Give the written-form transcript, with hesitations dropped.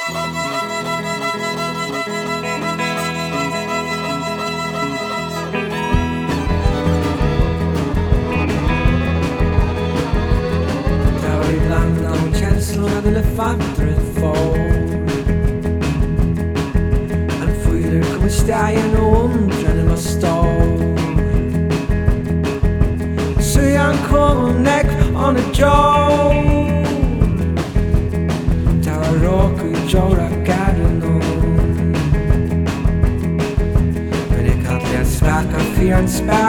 Elefanter fór An fuidir cum stein undran a stór Su an cum neck on a jaw Tá a rócu jóra gadanú When it comes to spark a fear and spark